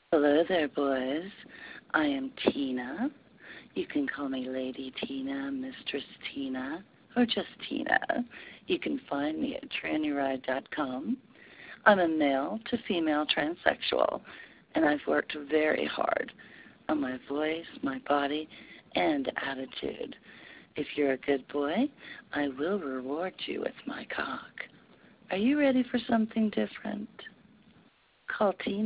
Hello there, boys. I am Tina. You can call me Lady Tina, Mistress Tina, or just Tina. You can find me at TrannyRide.com. I'm a male to female transsexual, and I've worked very hard on my voice, my body, and attitude. If you're a good boy, I will reward you with my cock. Are you ready for something different? Call Tina.